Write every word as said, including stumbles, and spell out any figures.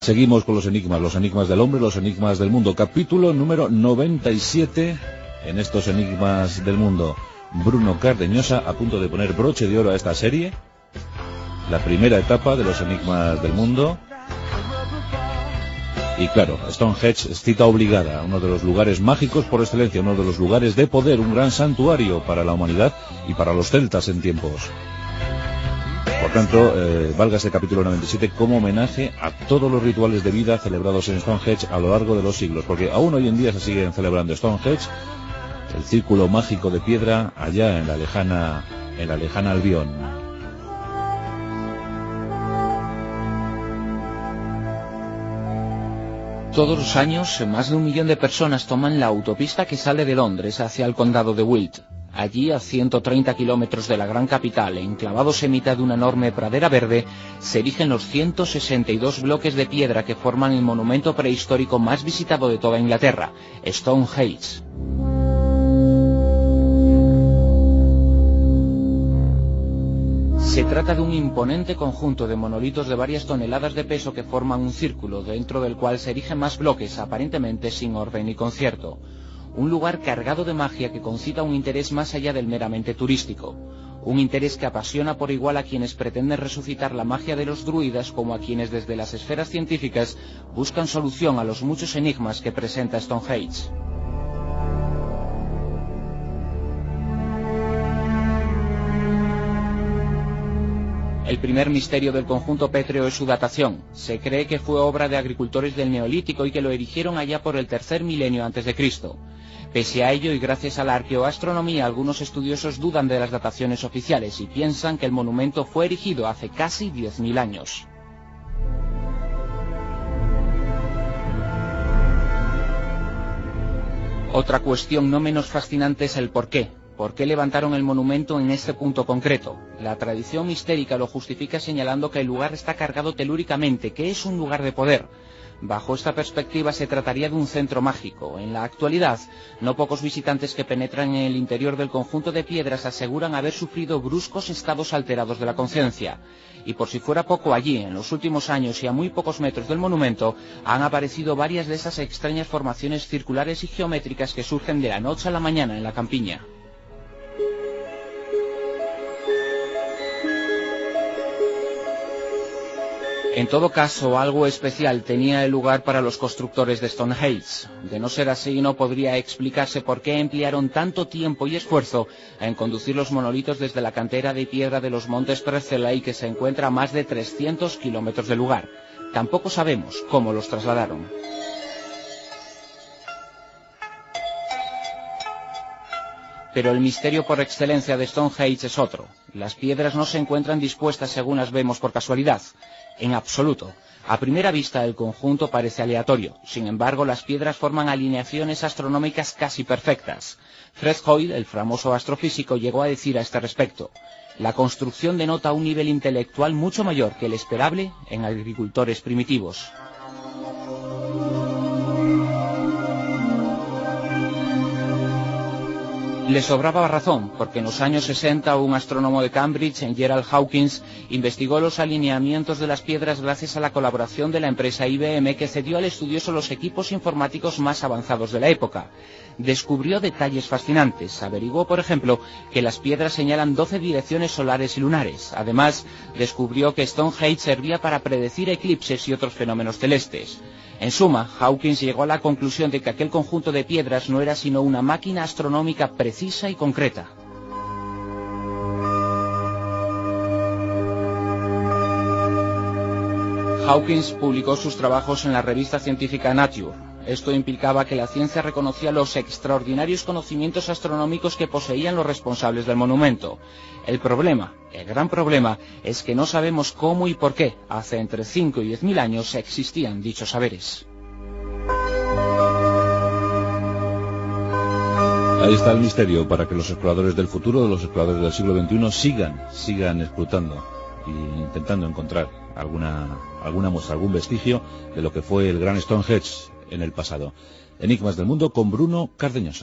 Seguimos con los enigmas, los enigmas del hombre, los enigmas del mundo. Capítulo número noventa y siete en estos enigmas del mundo. Bruno Cardeñosa a punto de poner broche de oro a esta serie. La primera etapa de los enigmas del mundo. Y claro, Stonehenge es cita obligada, uno de los lugares mágicos por excelencia, uno de los lugares de poder, un gran santuario para la humanidad y para los celtas en tiempos. Por tanto, eh, valga este capítulo noventa y siete como homenaje a todos los rituales de vida celebrados en Stonehenge a lo largo de los siglos, porque aún hoy en día se siguen celebrando Stonehenge, el círculo mágico de piedra allá en la lejana, en la lejana Albión. Todos los años, más de un millón de personas toman la autopista que sale de Londres hacia el condado de Wilts. Allí, a ciento treinta kilómetros de la gran capital, enclavados en mitad de una enorme pradera verde, se erigen los ciento sesenta y dos bloques de piedra que forman el monumento prehistórico más visitado de toda Inglaterra, Stonehenge. Se trata de un imponente conjunto de monolitos de varias toneladas de peso que forman un círculo, dentro del cual se erigen más bloques, aparentemente sin orden ni concierto. Un lugar cargado de magia que concita un interés más allá del meramente turístico. Un interés que apasiona por igual a quienes pretenden resucitar la magia de los druidas como a quienes desde las esferas científicas buscan solución a los muchos enigmas que presenta Stonehenge. El primer misterio del conjunto pétreo es su datación. Se cree que fue obra de agricultores del Neolítico y que lo erigieron allá por el tercer milenio antes de Cristo. Pese a ello y gracias a la arqueoastronomía, algunos estudiosos dudan de las dataciones oficiales y piensan que el monumento fue erigido hace casi diez mil años. Otra cuestión no menos fascinante es el porqué. ¿Por qué levantaron el monumento en este punto concreto? La tradición mistérica lo justifica señalando que el lugar está cargado telúricamente, que es un lugar de poder. Bajo esta perspectiva se trataría de un centro mágico. En la actualidad, no pocos visitantes que penetran en el interior del conjunto de piedras aseguran haber sufrido bruscos estados alterados de la conciencia. Y por si fuera poco, allí, en los últimos años y a muy pocos metros del monumento, han aparecido varias de esas extrañas formaciones circulares y geométricas que surgen de la noche a la mañana en la campiña. En todo caso, algo especial tenía el lugar para los constructores de Stonehenge. De no ser así, no podría explicarse por qué emplearon tanto tiempo y esfuerzo en conducir los monolitos desde la cantera de piedra de los montes Presteley, que se encuentra a más de trescientos kilómetros del lugar. Tampoco sabemos cómo los trasladaron. Pero el misterio por excelencia de Stonehenge es otro. Las piedras no se encuentran dispuestas según las vemos por casualidad. En absoluto. A primera vista el conjunto parece aleatorio. Sin embargo, las piedras forman alineaciones astronómicas casi perfectas. Fred Hoyle, el famoso astrofísico, llegó a decir a este respecto: la construcción denota un nivel intelectual mucho mayor que el esperable en agricultores primitivos. Le sobraba razón, porque en los años sesenta un astrónomo de Cambridge, Gerald Hawkins, investigó los alineamientos de las piedras gracias a la colaboración de la empresa I B M, que cedió al estudioso los equipos informáticos más avanzados de la época. Descubrió detalles fascinantes. Averiguó, por ejemplo, que las piedras señalan doce direcciones solares y lunares. Además, descubrió que Stonehenge servía para predecir eclipses y otros fenómenos celestes. En suma, Hawkins llegó a la conclusión de que aquel conjunto de piedras no era sino una máquina astronómica precisa y concreta. Hawkins publicó sus trabajos en la revista científica Nature. Esto implicaba que la ciencia reconocía los extraordinarios conocimientos astronómicos que poseían los responsables del monumento. El problema, el gran problema, es que no sabemos cómo y por qué, hace entre cinco y diez mil años, existían dichos saberes. Ahí está el misterio para que los exploradores del futuro, los exploradores del siglo veintiuno, sigan, sigan explotando e intentando encontrar alguna, alguna muestra, algún vestigio de lo que fue el gran Stonehenge en el pasado. Enigmas del mundo con Bruno Cardeñosa.